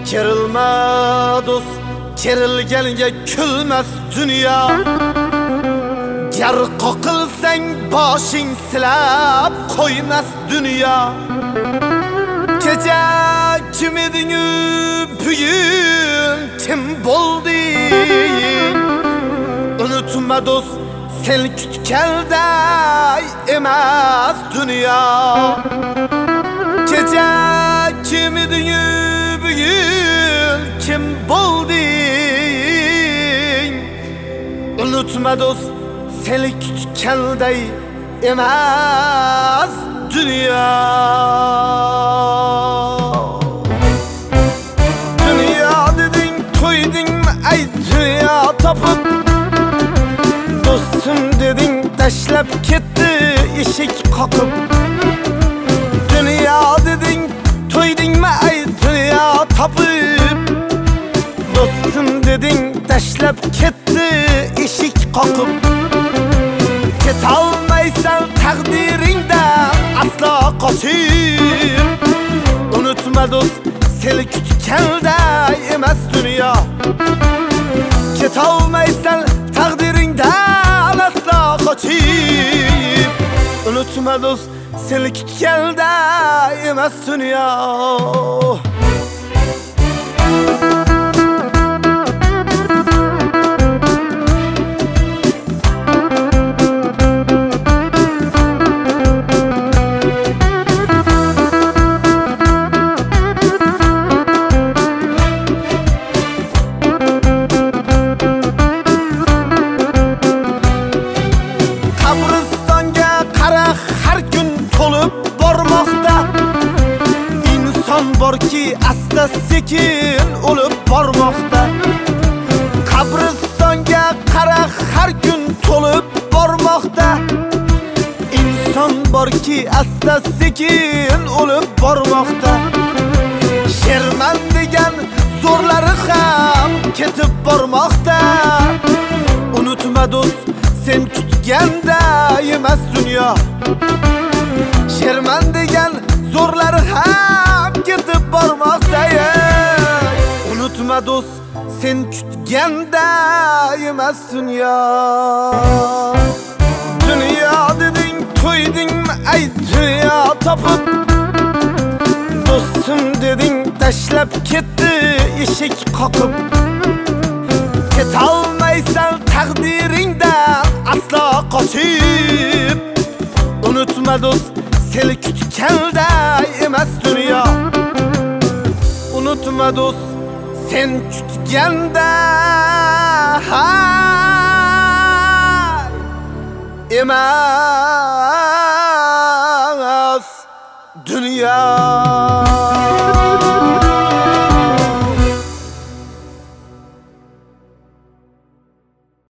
Kerilme dost, kerilgenge külmez dünya. Ger qoqilsang boshing silab qo'ymas dünya. Kecha kim eding, bugun kim bo'lding? Unutma dost, sen kutganday emas dünya. Kecha kim eding, bugun kim bo'lding? Unutma dost, seni kutganday emas dünya. Dünya deding, to'ydingmi ay dünya topib? Do'stim deding, tashlab ketdi eshik qoqib. Dünya deding, to'ydingmi ay dünya topib? Do'stim deding, tashlab ketdi eshik qoqib. Ketolmaysan taqdiringdan aslo qochib. Unutma do'st, seni kutganday emas dünya. Ketolmaysan taqdiringdan aslo qochib. Unutma do'st, seni kutganday emas dünya. Borki asta sekin o'lib bormoqda. Qabristonga qara har kun to'lib bormoqda. Inson borki asta sekin o'lib bormoqda. Sherman degan zo'rlari ham ketib bormoqda. Unutma do'st, sen kutganday emas dünya. Sherman degan zo'rlari ham ketib bormoqda. Unutma do'st, sen kutganday emas dünya. Dünya deding, to'ydingmi ay dünya topib? Do'stim deding, tashlab ketdi eshik qoqib. Ketolmaysan taqdiringdan aslo qochib. Unutma do'st, seni kutganday emas dünya. Unutma do'st, sen kutganday emas dünya.